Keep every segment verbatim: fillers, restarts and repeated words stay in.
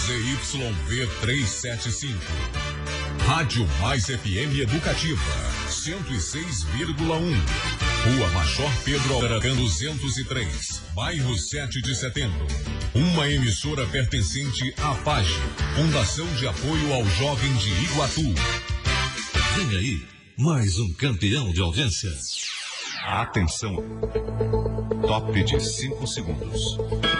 Z Y V trezentos e setenta e cinco. Rádio Mais F M Educativa, cento e seis vírgula um. Rua Major Pedro Aracan duzentos e três, bairro sete de Setembro. Uma emissora pertencente à F A G, Fundação de Apoio ao Jovem de Iguatu. Vem aí, mais um campeão de audiência. Atenção. Top de cinco segundos.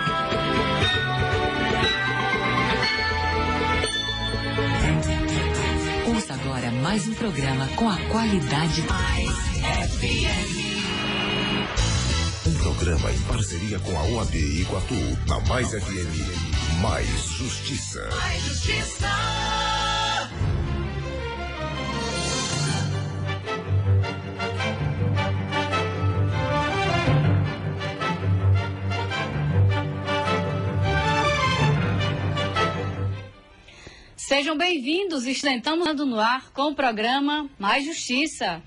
Ouça agora mais um programa com a qualidade Mais F M. Um programa em parceria com a O A B Iguatu, na Mais F M. Mais Justiça. Mais Justiça. Sejam bem-vindos, estamos no ar com o programa Mais Justiça.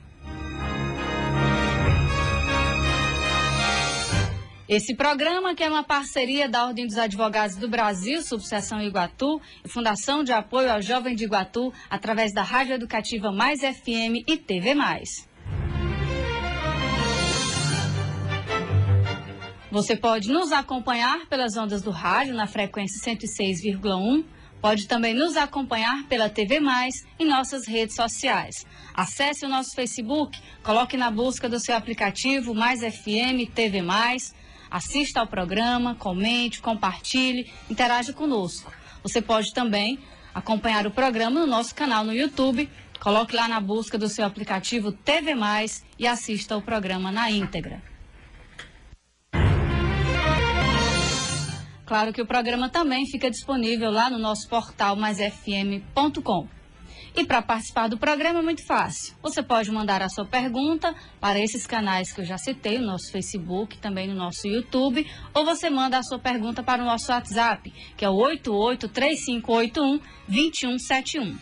Esse programa, que é uma parceria da Ordem dos Advogados do Brasil, Subseção Iguatu, e Fundação de Apoio ao Jovem de Iguatu, através da Rádio Educativa Mais F M e T V Mais. Você pode nos acompanhar pelas ondas do rádio na frequência cento e seis vírgula um. Pode também nos acompanhar pela T V Mais em nossas redes sociais. Acesse o nosso Facebook, coloque na busca do seu aplicativo Mais F M T V Mais, assista ao programa, comente, compartilhe, interaja conosco. Você pode também acompanhar o programa no nosso canal no YouTube, coloque lá na busca do seu aplicativo T V Mais e assista ao programa na íntegra. Claro que o programa também fica disponível lá no nosso portal mais f m ponto com. E para participar do programa é muito fácil. Você pode mandar a sua pergunta para esses canais que eu já citei, no nosso Facebook, também no nosso YouTube, ou você manda a sua pergunta para o nosso WhatsApp, que é o oito oito três cinco oito um dois um sete um.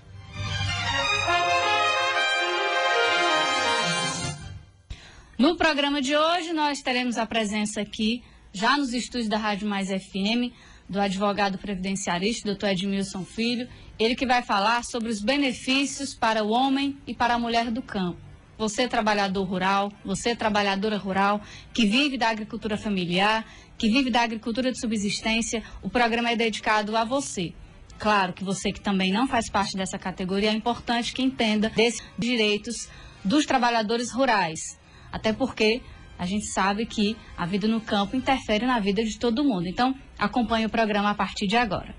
No programa de hoje nós teremos a presença aqui, já nos estúdios da Rádio Mais F M, do advogado previdenciarista, doutor Edmilson Filho, ele que vai falar sobre os benefícios para o homem e para a mulher do campo. Você, trabalhador rural, você, trabalhadora rural, que vive da agricultura familiar, que vive da agricultura de subsistência, o programa é dedicado a você. Claro que você que também não faz parte dessa categoria, é importante que entenda desses direitos dos trabalhadores rurais, até porque a gente sabe que a vida no campo interfere na vida de todo mundo. Então, acompanhe o programa a partir de agora.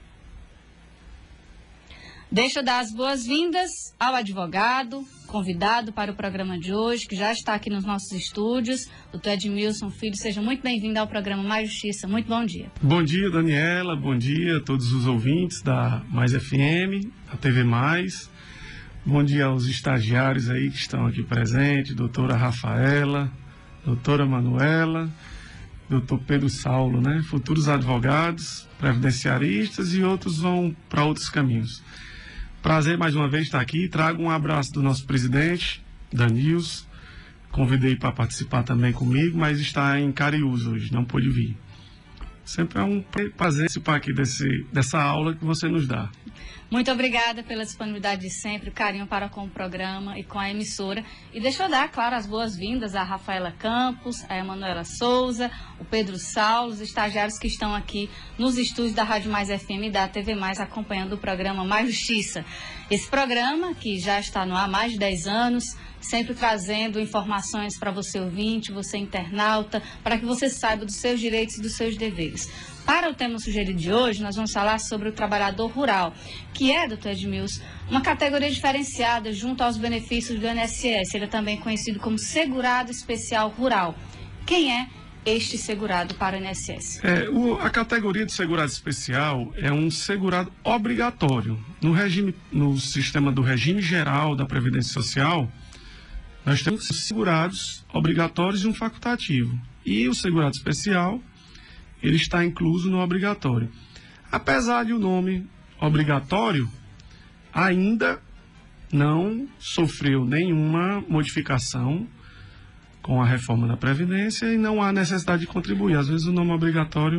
Deixa eu dar as boas-vindas ao advogado, convidado para o programa de hoje, que já está aqui nos nossos estúdios, doutor Edmilson Filho. Seja muito bem-vindo ao programa Mais Justiça. Muito bom dia. Bom dia, Daniela. Bom dia a todos os ouvintes da Mais F M, da T V Mais. Bom dia aos estagiários aí que estão aqui presentes, doutora Rafaela, doutora Manuela, doutor Pedro Saulo, né? Futuros advogados, previdenciaristas e outros vão para outros caminhos. Prazer mais uma vez estar aqui. Trago um abraço do nosso presidente, Danils. Convidei para participar também comigo, mas está em Cariús hoje, não pôde vir. Sempre é um prazer participar aqui desse, dessa aula que você nos dá. Muito obrigada pela disponibilidade de sempre, o carinho para com o programa e com a emissora. E deixa eu dar, claro, as boas-vindas à Rafaela Campos, a Emanuela Souza, o Pedro Saulo, os estagiários que estão aqui nos estúdios da Rádio Mais F M e da T V Mais acompanhando o programa Mais Justiça. Esse programa, que já está no ar há mais de dez anos, sempre trazendo informações para você ouvinte, você internauta, para que você saiba dos seus direitos e dos seus deveres. Para o tema sugerido de hoje, nós vamos falar sobre o trabalhador rural, que é, doutor Edmilson, uma categoria diferenciada junto aos benefícios do I N S S. Ele é também conhecido como segurado especial rural. Quem é este segurado para o I N S S? É, o, a categoria de segurado especial é um segurado obrigatório. No, regime, no sistema do regime geral da Previdência Social, nós temos segurados obrigatórios e um facultativo. E o segurado especial, ele está incluso no obrigatório. Apesar de o nome obrigatório, ainda não sofreu nenhuma modificação com a reforma da Previdência e não há necessidade de contribuir. Às vezes o nome obrigatório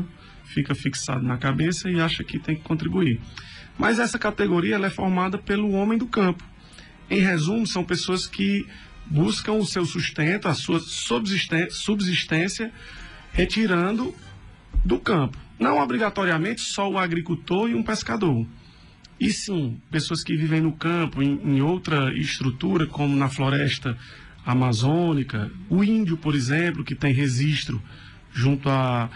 fica fixado na cabeça e acha que tem que contribuir. Mas essa categoria ela é formada pelo homem do campo. Em resumo, são pessoas que buscam o seu sustento, a sua subsistência, retirando do campo. Não obrigatoriamente só o agricultor e um pescador. E sim, pessoas que vivem no campo, em, em outra estrutura, como na floresta amazônica, o índio, por exemplo, que tem registro junto a,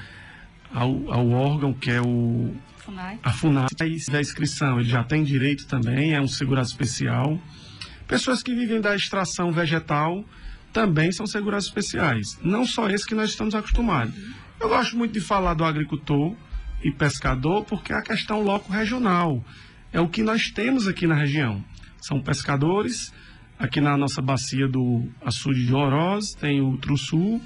ao, ao órgão que é o FUNAI. A FUNAI, se tiver inscrição, ele já tem direito também, é um segurado especial. Pessoas que vivem da extração vegetal também são segurados especiais. Não só esse que nós estamos acostumados. Eu gosto muito de falar do agricultor e pescador porque é a questão loco-regional. É o que nós temos aqui na região. São pescadores, aqui na nossa bacia do açude de Oroz, tem o Truçu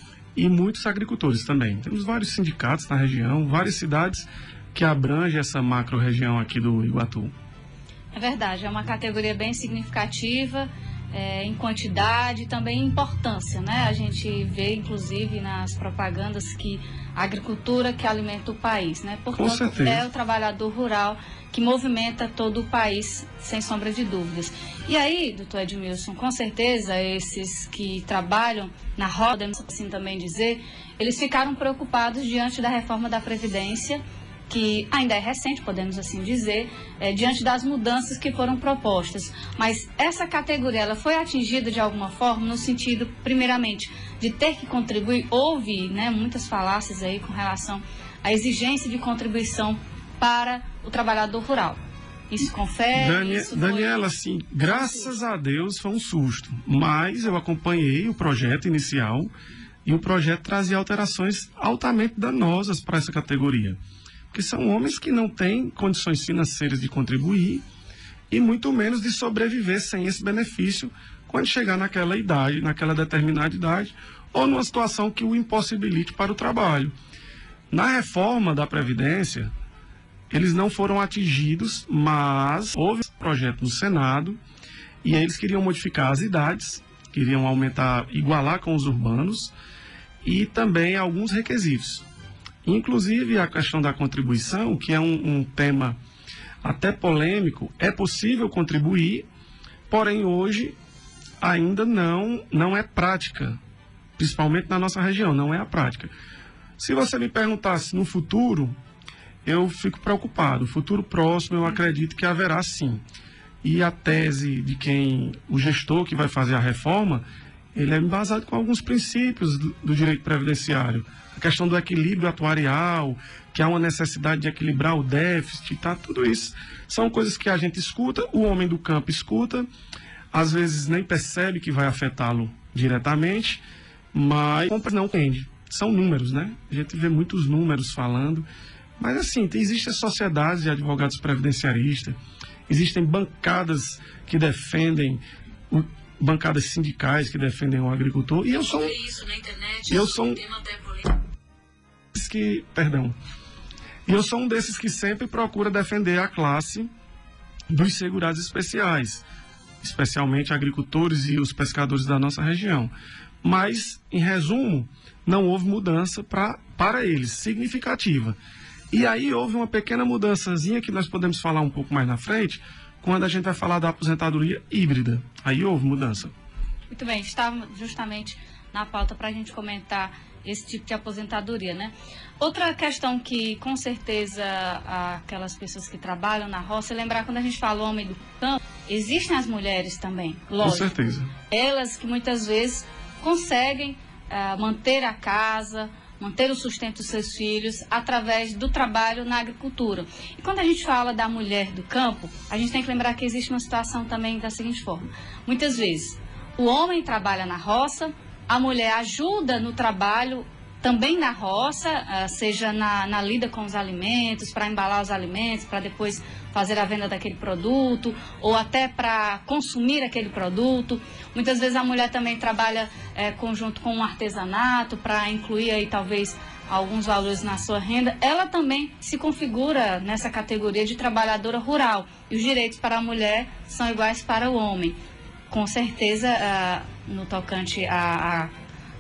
e muitos agricultores também. Temos vários sindicatos na região, várias cidades que abrangem essa macro-região aqui do Iguatu. É verdade, é uma categoria bem significativa, é, em quantidade e também em importância, né? A gente vê, inclusive, nas propagandas que a agricultura que alimenta o país, né? Portanto, é o trabalhador rural que movimenta todo o país, sem sombra de dúvidas. E aí, doutor Edmilson, com certeza, esses que trabalham na roda, podemos assim também dizer, eles ficaram preocupados diante da reforma da Previdência, que ainda é recente, podemos assim dizer, é, diante das mudanças que foram propostas. Mas essa categoria, ela foi atingida de alguma forma no sentido, primeiramente, de ter que contribuir. Houve, né, muitas falácias aí com relação à exigência de contribuição para o trabalhador rural. Isso confere? Dani, isso Daniela, foi... assim, graças a Deus foi um susto. Mas eu acompanhei o projeto inicial e o projeto trazia alterações altamente danosas para essa categoria. Porque são homens que não têm condições financeiras de contribuir e muito menos de sobreviver sem esse benefício quando chegar naquela idade, naquela determinada idade, ou numa situação que o impossibilite para o trabalho. Na reforma da Previdência, eles não foram atingidos, mas houve um projeto no Senado e eles queriam modificar as idades, queriam aumentar, igualar com os urbanos e também alguns requisitos. Inclusive a questão da contribuição, que é um, um tema até polêmico, é possível contribuir, porém hoje ainda não, não é prática, principalmente na nossa região, não é a prática. Se você me perguntasse no futuro, eu fico preocupado. No futuro próximo eu acredito que haverá sim. E a tese de quem, o gestor que vai fazer a reforma, ele é embasado com alguns princípios do, do direito previdenciário. A questão do equilíbrio atuarial, que há uma necessidade de equilibrar o déficit, tá? Tudo isso são coisas que a gente escuta, o homem do campo escuta, às vezes nem percebe que vai afetá-lo diretamente, mas não entende. São números, né? A gente vê muitos números falando, mas assim, existem sociedades de advogados previdenciaristas, existem bancadas que defendem o bancadas sindicais que defendem o agricultor, e eu sou isso na internet, eu sou um que, perdão, e eu sou um desses que sempre procura defender a classe dos segurados especiais, especialmente agricultores e os pescadores da nossa região. Mas, em resumo, não houve mudança pra, para eles, significativa. E aí houve uma pequena mudançazinha que nós podemos falar um pouco mais na frente, quando a gente vai falar da aposentadoria híbrida. Aí houve mudança. Muito bem, estava justamente na pauta para a gente comentar esse tipo de aposentadoria, né? Outra questão que, com certeza, aquelas pessoas que trabalham na roça, lembrar quando a gente fala homem do campo, existem as mulheres também, lógico. Com certeza. Elas que muitas vezes conseguem uh, manter a casa, manter o sustento dos seus filhos através do trabalho na agricultura. E quando a gente fala da mulher do campo, a gente tem que lembrar que existe uma situação também da seguinte forma. Muitas vezes, o homem trabalha na roça, a mulher ajuda no trabalho também na roça, seja na, na lida com os alimentos, para embalar os alimentos, para depois fazer a venda daquele produto, ou até para consumir aquele produto. Muitas vezes a mulher também trabalha é, conjunto com um artesanato, para incluir aí talvez alguns valores na sua renda. Ela também se configura nessa categoria de trabalhadora rural. E os direitos para a mulher são iguais para o homem. Com certeza, ah, no tocante a, a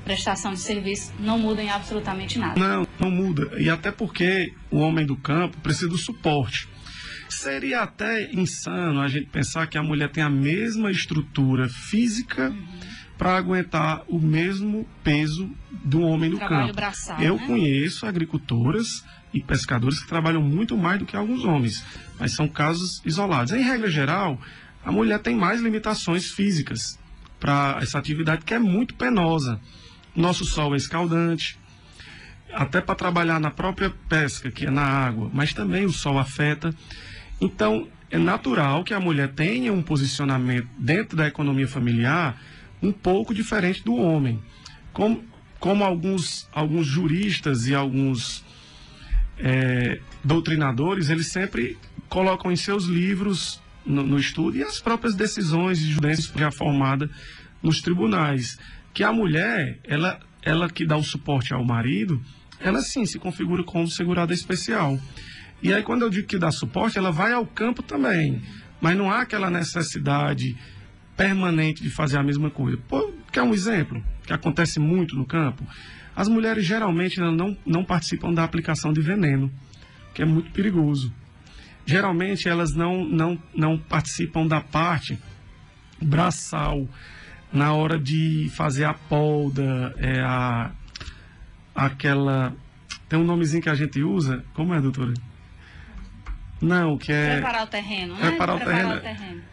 prestação de serviço, não muda em absolutamente nada. Não, não muda. E até porque o homem do campo precisa do suporte. Seria até insano a gente pensar que a mulher tem a mesma estrutura física uhum. para aguentar o mesmo peso do homem do Trabalho campo. braçal, Eu né? conheço agricultoras e pescadores que trabalham muito mais do que alguns homens, mas são casos isolados. Em regra geral, a mulher tem mais limitações físicas para essa atividade que é muito penosa. Nosso sol é escaldante, até para trabalhar na própria pesca, que é na água, mas também o sol afeta. Então, é natural que a mulher tenha um posicionamento dentro da economia familiar um pouco diferente do homem. Como, como alguns, alguns juristas e alguns é, doutrinadores, eles sempre colocam em seus livros, no, no estudo, e as próprias decisões de jurisprudência já formada nos tribunais, que a mulher, ela, ela que dá o suporte ao marido, ela sim se configura como segurada especial. E aí, quando eu digo que dá suporte, ela vai ao campo também. Mas não há aquela necessidade permanente de fazer a mesma coisa. Pô, quer um exemplo que acontece muito no campo? As mulheres geralmente não, não participam da aplicação de veneno, que é muito perigoso. Geralmente elas não, não, não participam da parte braçal na hora de fazer a polda, é a, aquela... Tem um nomezinho que a gente usa, como é, doutora? Não, que é... Preparar o terreno, né? Preparar o terreno. o terreno.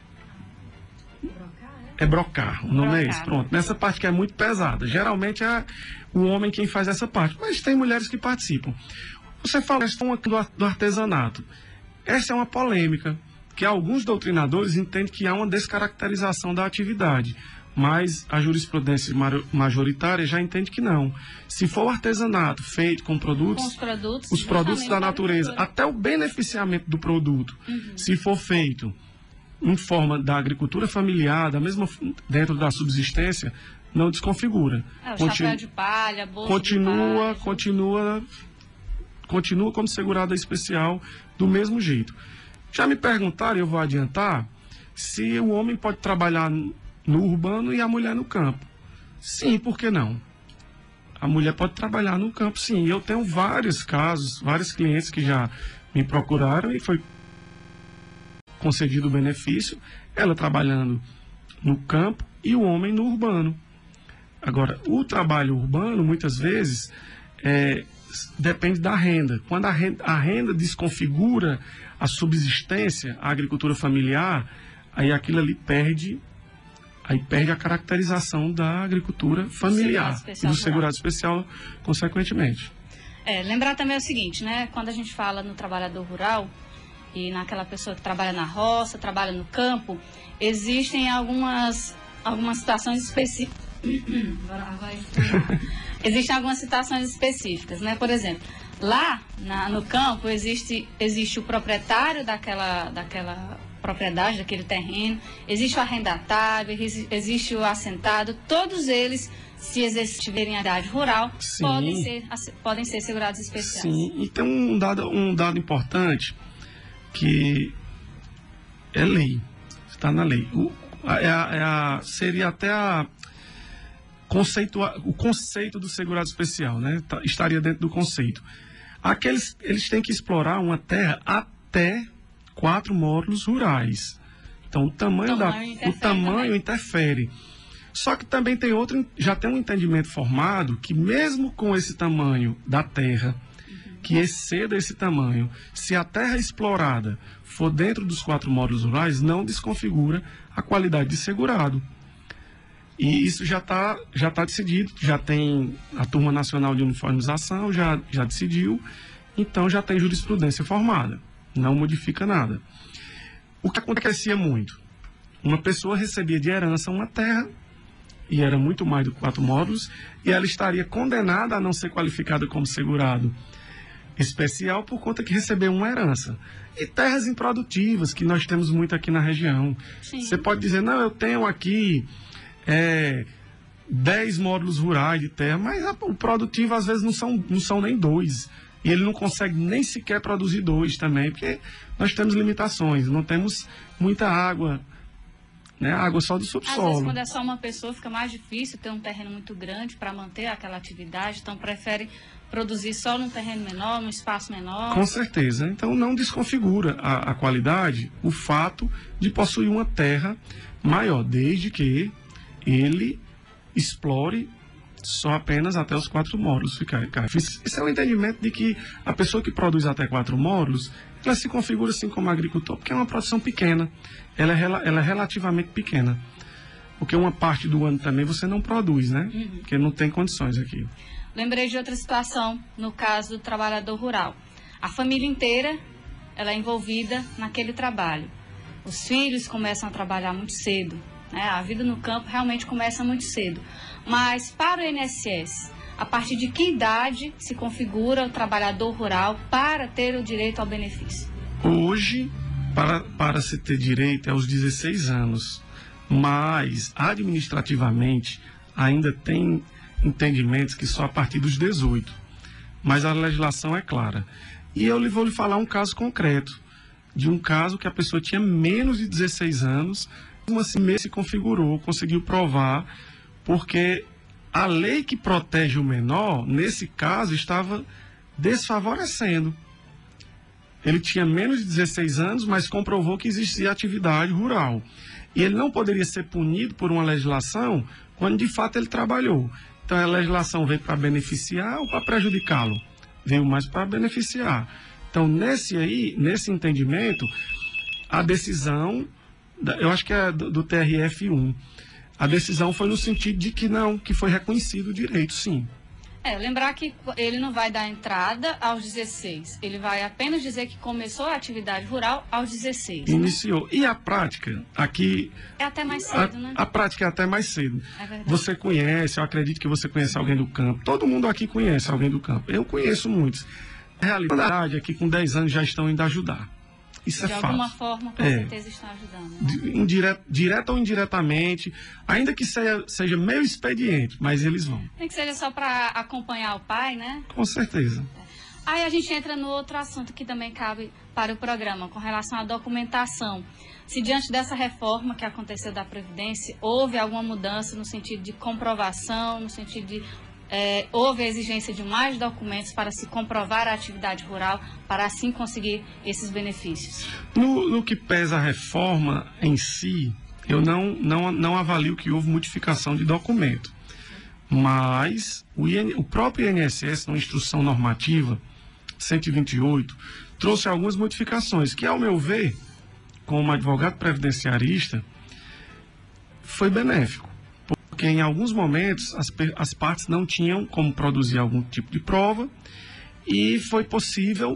É brocar, o nome brocar. é esse. Pronto, nessa parte que é muito pesada. Geralmente é o homem quem faz essa parte, mas tem mulheres que participam. Você fala questão aqui do artesanato. Essa é uma polêmica, que alguns doutrinadores entendem que há uma descaracterização da atividade, mas a jurisprudência majoritária já entende que não. Se for o artesanato feito com produtos, com os produtos, os produtos da natureza, até o beneficiamento do produto, uhum. se for feito em forma da agricultura familiar, da mesma dentro da subsistência, não desconfigura. É, o Continu chapéu de palha, bolsa continua, de palha, continua, continua como segurada especial do mesmo jeito. Já me perguntaram, e eu vou adiantar, se o homem pode trabalhar no urbano e a mulher no campo. Sim, por que não? A mulher pode trabalhar no campo, sim. Eu tenho vários casos, vários clientes que já me procuraram e foi concedido o benefício, ela trabalhando no campo e o homem no urbano. Agora, o trabalho urbano, muitas vezes, é, depende da renda. Quando a renda, a renda desconfigura a subsistência, a agricultura familiar, aí aquilo ali perde... Aí perde a caracterização da agricultura familiar e do segurado especial, consequentemente. É, lembrar também o seguinte, né? Quando a gente fala no trabalhador rural e naquela pessoa que trabalha na roça, trabalha no campo, existem algumas, algumas situações específicas. Existem algumas situações específicas, né? Por exemplo, lá na, no campo existe, existe o proprietário daquela... daquela propriedade daquele terreno, existe o arrendatário, existe o assentado, todos eles, se exercerem a atividade rural, podem ser, podem ser segurados especiais. Sim, e tem um dado, um dado importante que é lei, está na lei. O, é a, é a, seria até a conceito, o conceito do segurado especial, né? Tá, estaria dentro do conceito. Aqueles, eles têm que explorar uma terra até quatro módulos rurais. Então, o tamanho, o tamanho, da, interfere, o tamanho interfere. Só que também tem outro, já tem um entendimento formado que mesmo com esse tamanho da terra, uhum. que exceda esse tamanho, se a terra explorada for dentro dos quatro módulos rurais, não desconfigura a qualidade de segurado. E isso já está já tá decidido, já tem a Turma Nacional de Uniformização, já, já decidiu, então já tem jurisprudência formada. Não modifica nada. O que acontecia muito? Uma pessoa recebia de herança uma terra, e era muito mais do que quatro módulos, e ela estaria condenada a não ser qualificada como segurado especial por conta que recebeu uma herança. E terras improdutivas, que nós temos muito aqui na região. Sim. Você pode dizer, não, eu tenho aqui é, dez módulos rurais de terra, mas o produtivo às vezes não são, não são nem dois. E ele não consegue nem sequer produzir dois também, porque nós temos limitações, não temos muita água né? A água só do Às vezes, subsolo. quando é só uma pessoa, fica mais difícil ter um terreno muito grande para manter aquela atividade, então prefere produzir só num terreno menor, num espaço menor. Com certeza. Então não desconfigura a, a qualidade o fato de possuir uma terra maior, desde que ele explore só apenas até os quatro módulos ficar. Esse é o entendimento de que a pessoa que produz até quatro módulos, ela se configura assim como agricultor, porque é uma produção pequena, ela é, ela é relativamente pequena. Porque uma parte do ano também você não produz, né? Uhum. Porque não tem condições aqui. Lembrei de outra situação, no caso do trabalhador rural. A família inteira, ela é envolvida naquele trabalho. Os filhos começam a trabalhar muito cedo, né? A vida no campo realmente começa muito cedo. Mas para o I N S S, a partir de que idade se configura o trabalhador rural para ter o direito ao benefício? Hoje, para, para se ter direito é aos dezesseis anos, mas administrativamente ainda tem entendimentos que só a partir dos dezoito, mas a legislação é clara. E eu vou lhe falar um caso concreto, de um caso que a pessoa tinha menos de dezesseis anos, mesmo assim se configurou, conseguiu provar, porque a lei que protege o menor, nesse caso, estava desfavorecendo. Ele tinha menos de dezesseis anos, mas comprovou que existia atividade rural. E ele não poderia ser punido por uma legislação quando de fato ele trabalhou. Então a legislação veio para beneficiar ou para prejudicá-lo? Veio mais para beneficiar. Então nesse aí, nesse entendimento, a decisão, eu acho que é do, do T R F um, a decisão foi no sentido de que não, que foi reconhecido o direito, sim. É, lembrar que ele não vai dar entrada aos dezesseis, ele vai apenas dizer que começou a atividade rural aos dezesseis. Iniciou. Né? E a prática, aqui... É até mais cedo, a, né? A prática é até mais cedo. É verdade. Você conhece, eu acredito que você conhece alguém do campo. Todo mundo aqui conhece alguém do campo. Eu conheço muitos. A realidade é que com dez anos já estão indo ajudar. Isso de é alguma fato. forma, com é. certeza estão ajudando. Né? Indireto, direto ou indiretamente, ainda que seja, seja meio expediente, mas eles vão. Nem que seja só para acompanhar o pai, né? Com certeza. Aí a gente entra no outro assunto que também cabe para o programa, com relação à documentação. Se diante dessa reforma que aconteceu da Previdência, houve alguma mudança no sentido de comprovação, no sentido de... É, houve a exigência de mais documentos para se comprovar a atividade rural, para assim conseguir esses benefícios? No, no que pesa a reforma em si, eu não, não, não avalio que houve modificação de documento. Mas o, I N, o próprio I N S S, na instrução normativa cento e vinte e oito, trouxe algumas modificações que, ao meu ver, como advogado previdenciarista, foi benéfico. Porque em alguns momentos as, as partes não tinham como produzir algum tipo de prova e foi possível,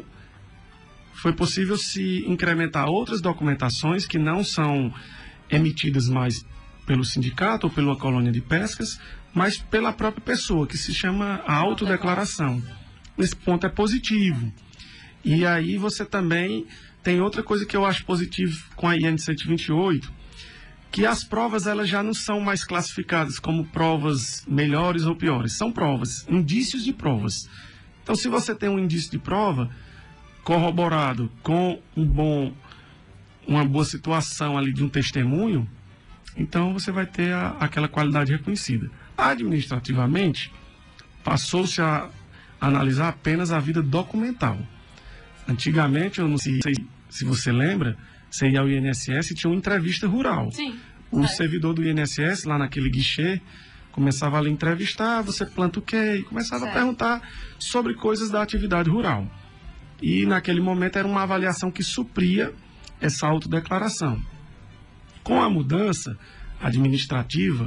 foi possível se incrementar outras documentações que não são emitidas mais pelo sindicato ou pela colônia de pescas, mas pela própria pessoa, que se chama a autodeclaração. Esse ponto é positivo. E aí você também tem outra coisa que eu acho positivo com a I N cento e vinte e oito, que as provas elas já não são mais classificadas como provas melhores ou piores. São provas, indícios de provas. Então, se você tem um indício de prova corroborado com um bom, uma boa situação ali de um testemunho, então você vai ter a, aquela qualidade reconhecida. Administrativamente, passou-se a analisar apenas a vida documental. Antigamente, eu não sei se você lembra, você ia ao I N S S e tinha uma entrevista rural. Sim. O é. servidor do I N S S, lá naquele guichê, começava a lhe entrevistar, você planta o quê? E começava certo. a perguntar sobre coisas da atividade rural. E naquele momento era uma avaliação que supria essa autodeclaração. Com a mudança administrativa,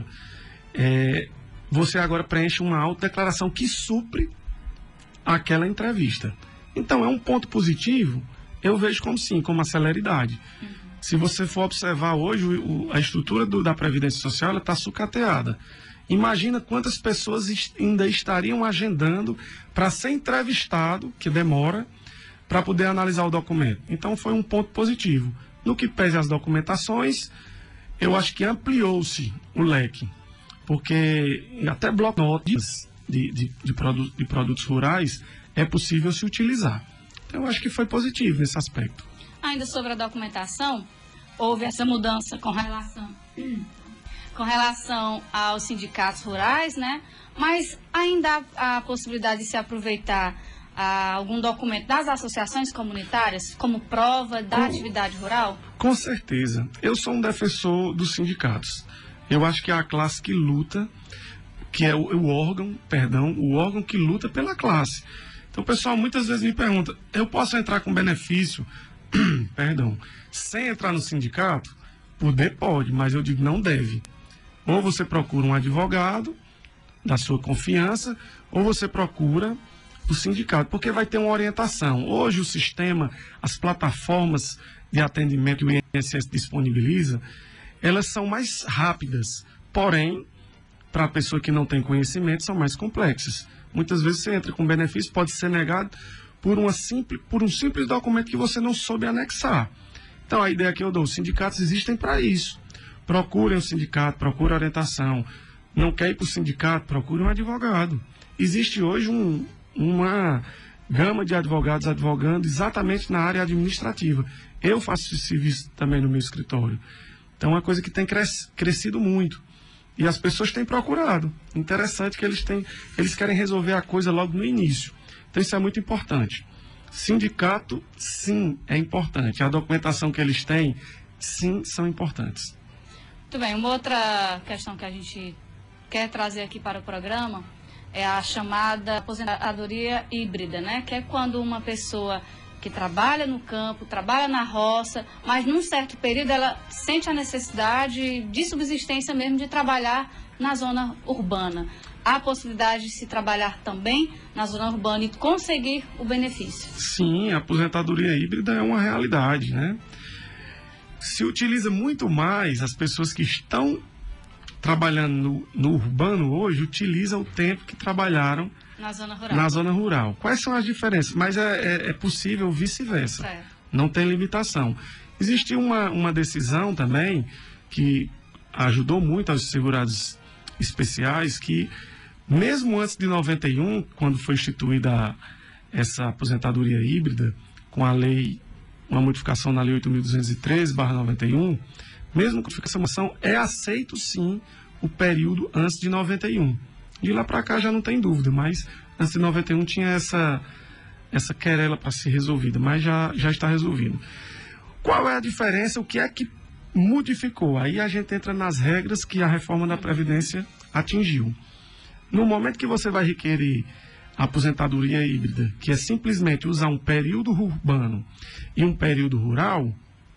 é, você agora preenche uma autodeclaração que supre aquela entrevista. Então é um ponto positivo. Eu vejo como sim, como uma celeridade. Uhum. Se você for observar hoje, o, a estrutura do, da Previdência Social está sucateada. Imagina quantas pessoas est ainda estariam agendando para ser entrevistado, que demora, para poder analisar o documento. Então foi um ponto positivo. No que pese as documentações, eu acho que ampliou-se o leque. Porque até bloco-notas de, de, de, produ de produtos rurais é possível se utilizar. Eu acho que foi positivo nesse aspecto. Ainda sobre a documentação, houve essa mudança com relação com relação aos sindicatos rurais, né? Mas ainda há a possibilidade de se aproveitar ah, algum documento das associações comunitárias como prova da com, atividade rural? Com certeza. Eu sou um defensor dos sindicatos. Eu acho que é a classe que luta, que é o, o órgão, perdão, o órgão que luta pela classe. Então o pessoal muitas vezes me pergunta, eu posso entrar com benefício, perdão, sem entrar no sindicato? Poder pode, mas eu digo não deve. Ou você procura um advogado da sua confiança, ou você procura o sindicato, porque vai ter uma orientação. Hoje o sistema, as plataformas de atendimento que o I N S S disponibiliza, elas são mais rápidas, porém, para a pessoa que não tem conhecimento, são mais complexas. Muitas vezes você entra com benefício, pode ser negado por, uma simples, por um simples documento que você não soube anexar. Então a ideia que eu dou, os sindicatos existem para isso. Procurem o sindicato, procurem a orientação. Não quer ir para o sindicato, procure um advogado. Existe hoje um, uma gama de advogados advogando exatamente na área administrativa. Eu faço esse serviço também no meu escritório. Então é uma coisa que tem cres, crescido muito. E as pessoas têm procurado. Interessante que eles têm, eles querem resolver a coisa logo no início. Então isso é muito importante. Sindicato, sim, é importante. A documentação que eles têm, sim, são importantes. Muito bem, uma outra questão que a gente quer trazer aqui para o programa é a chamada aposentadoria híbrida, né? Que é quando uma pessoa que trabalha no campo, trabalha na roça, mas num certo período ela sente a necessidade de subsistência mesmo de trabalhar na zona urbana. Há a possibilidade de se trabalhar também na zona urbana e conseguir o benefício? Sim, a aposentadoria híbrida é uma realidade, né? Se utiliza muito mais, as pessoas que estão trabalhando no, no urbano hoje utilizam o tempo que trabalharam na zona rural. Na zona rural. Quais são as diferenças? Mas é, é, é possível vice-versa. Não tem limitação. Existe uma, uma decisão também que ajudou muito aos segurados especiais que, mesmo antes de noventa e um, quando foi instituída essa aposentadoria híbrida, com a lei, uma modificação na lei oito mil duzentos e treze barra noventa e um, mesmo com essa moção, é aceito sim o período antes de noventa e um. De lá para cá já não tem dúvida, mas antes de noventa e um tinha essa, essa querela para ser resolvida, mas já, já está resolvido. Qual é a diferença? O que é que modificou? Aí a gente entra nas regras que a reforma da Previdência atingiu. No momento que você vai requerer a aposentadoria híbrida, que é simplesmente usar um período urbano e um período rural,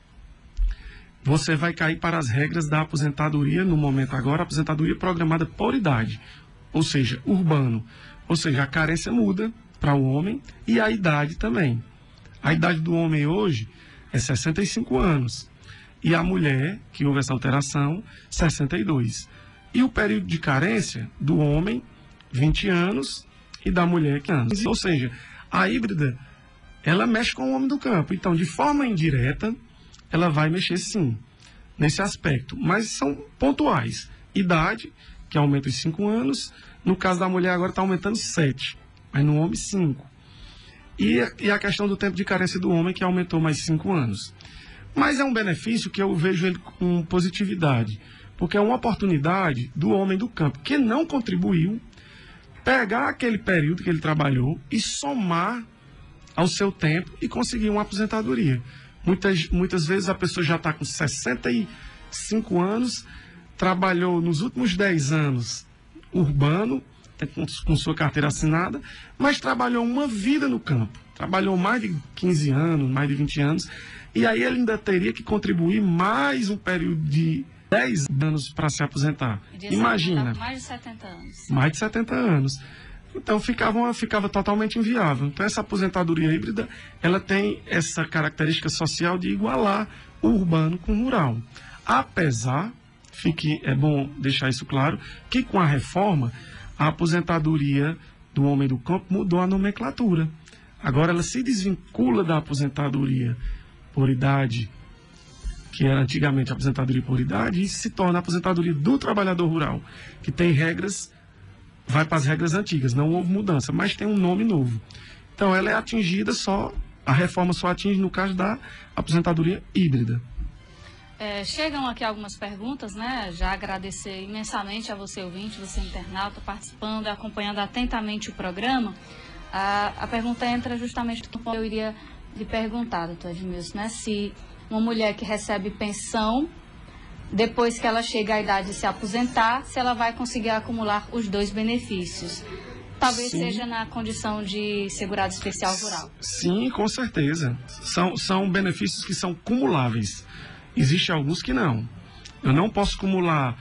você vai cair para as regras da aposentadoria, no momento agora, aposentadoria programada por idade, ou seja, urbano. Ou seja, a carência muda para o homem e a idade também. A idade do homem hoje é sessenta e cinco anos. E a mulher, que houve essa alteração, sessenta e dois. E o período de carência do homem, vinte anos, e da mulher, quinze anos. Ou seja, a híbrida, ela mexe com o homem do campo. Então, de forma indireta, ela vai mexer sim, nesse aspecto. Mas são pontuais. Idade, que aumenta os cinco anos. No caso da mulher, agora está aumentando sete. Mas no homem, cinco. E, e a questão do tempo de carência do homem, que aumentou mais cinco anos. Mas é um benefício que eu vejo ele com positividade. Porque é uma oportunidade do homem do campo, que não contribuiu, pegar aquele período que ele trabalhou e somar ao seu tempo e conseguir uma aposentadoria. Muitas, muitas vezes a pessoa já está com sessenta e cinco anos, trabalhou nos últimos dez anos urbano, com, com sua carteira assinada, mas trabalhou uma vida no campo. Trabalhou mais de quinze anos, mais de vinte anos, e aí ele ainda teria que contribuir mais um período de dez anos para se aposentar. Imagina. Mais de setenta anos. Mais de setenta anos. Então ficava, ficava totalmente inviável. Então essa aposentadoria híbrida, ela tem essa característica social de igualar o urbano com o rural. Apesar, fique, é bom deixar isso claro, que com a reforma, a aposentadoria do homem do campo mudou a nomenclatura. Agora ela se desvincula da aposentadoria por idade, que era antigamente a aposentadoria por idade, e se torna a aposentadoria do trabalhador rural, que tem regras, vai para as regras antigas, não houve mudança, mas tem um nome novo. Então ela é atingida só, a reforma só atinge no caso da aposentadoria híbrida. É, chegam aqui algumas perguntas, né? Já agradecer imensamente a você, ouvinte, você internauta, participando e acompanhando atentamente o programa. A, a pergunta entra justamente no ponto que eu iria lhe perguntar, doutor Edmilson, né? Se uma mulher que recebe pensão, depois que ela chega à idade de se aposentar, se ela vai conseguir acumular os dois benefícios. Talvez Sim. seja na condição de segurado especial rural. Sim, com certeza. São, são benefícios que são cumuláveis. Existem alguns que não. Eu não posso acumular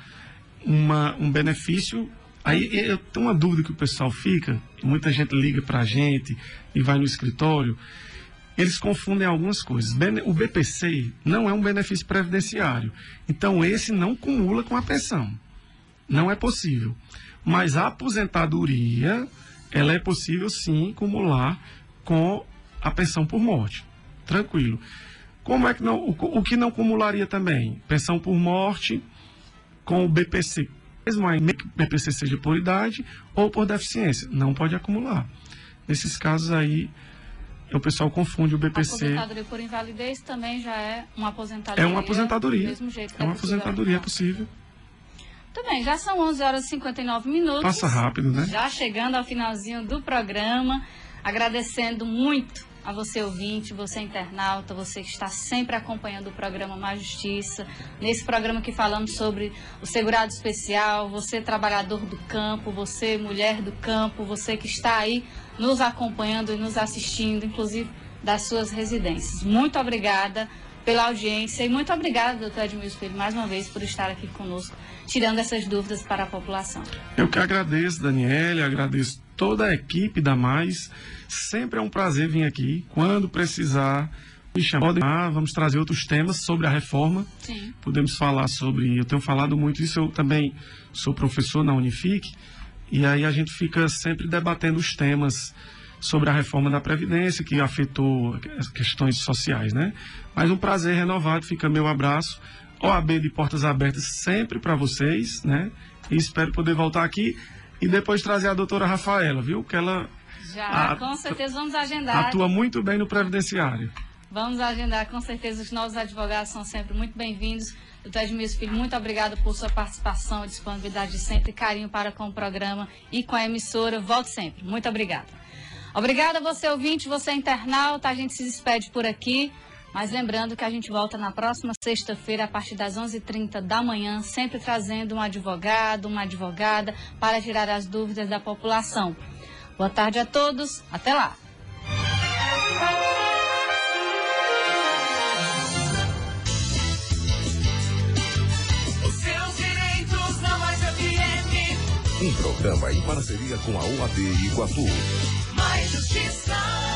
uma, um benefício. Aí eu tenho uma dúvida que o pessoal fica, muita gente liga para a gente e vai no escritório, eles confundem algumas coisas. O B P C não é um benefício previdenciário, então esse não cumula com a pensão. Não é possível. Mas a aposentadoria, ela é possível sim cumular com a pensão por morte. Tranquilo. Como é que não, o, o que não cumularia também? Pensão por morte com o B P C. Mesmo aí que o B P C seja por idade ou por deficiência. Não pode acumular. Nesses casos aí, o pessoal confunde o B P C. A aposentadoria por invalidez também já é uma aposentadoria. É uma aposentadoria. Do mesmo jeito que é uma aposentadoria, é possível. Muito bem, já são onze horas e cinquenta e nove minutos. Passa rápido, né? Já chegando ao finalzinho do programa. Agradecendo muito a você ouvinte, você internauta, você que está sempre acompanhando o programa Mais Justiça. Nesse programa que falamos sobre o segurado especial, você trabalhador do campo, você mulher do campo, você que está aí nos acompanhando e nos assistindo, inclusive das suas residências. Muito obrigada pela audiência e muito obrigada, doutor Edmilson Filho, mais uma vez por estar aqui conosco, tirando essas dúvidas para a população. Eu que agradeço, Daniela, agradeço toda a equipe da Mais. Sempre é um prazer vir aqui. Quando precisar, me chamar. Vamos trazer outros temas sobre a reforma. Sim. Podemos falar sobre... Eu tenho falado muito isso. Eu também sou professor na Unific. E aí a gente fica sempre debatendo os temas sobre a reforma da Previdência, que afetou as questões sociais, né? Mas um prazer renovado. Fica meu abraço. O A B de portas abertas sempre para vocês, né? E espero poder voltar aqui e depois trazer a doutora Rafaela, viu? Que ela... Já, a, com certeza vamos agendar. Atua muito bem no Previdenciário. Vamos agendar, com certeza. Os novos advogados são sempre muito bem-vindos. Doutor Edmilson Filho, muito obrigada por sua participação e disponibilidade de sempre, carinho para com o programa e com a emissora. Volte sempre. Muito obrigada. Obrigada a você, ouvinte, você internauta. A gente se despede por aqui. Mas lembrando que a gente volta na próxima sexta-feira, a partir das onze e trinta da manhã, sempre trazendo um advogado, uma advogada, para tirar as dúvidas da população. Boa tarde a todos. Até lá. Os seus direitos na Mais F M. Um programa em parceria com a O A B Iguatu. Mais Justiça.